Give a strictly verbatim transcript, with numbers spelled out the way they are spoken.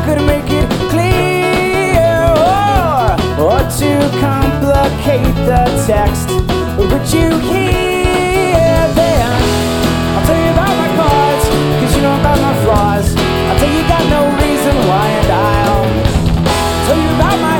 could make it clear, or, or to complicate the text.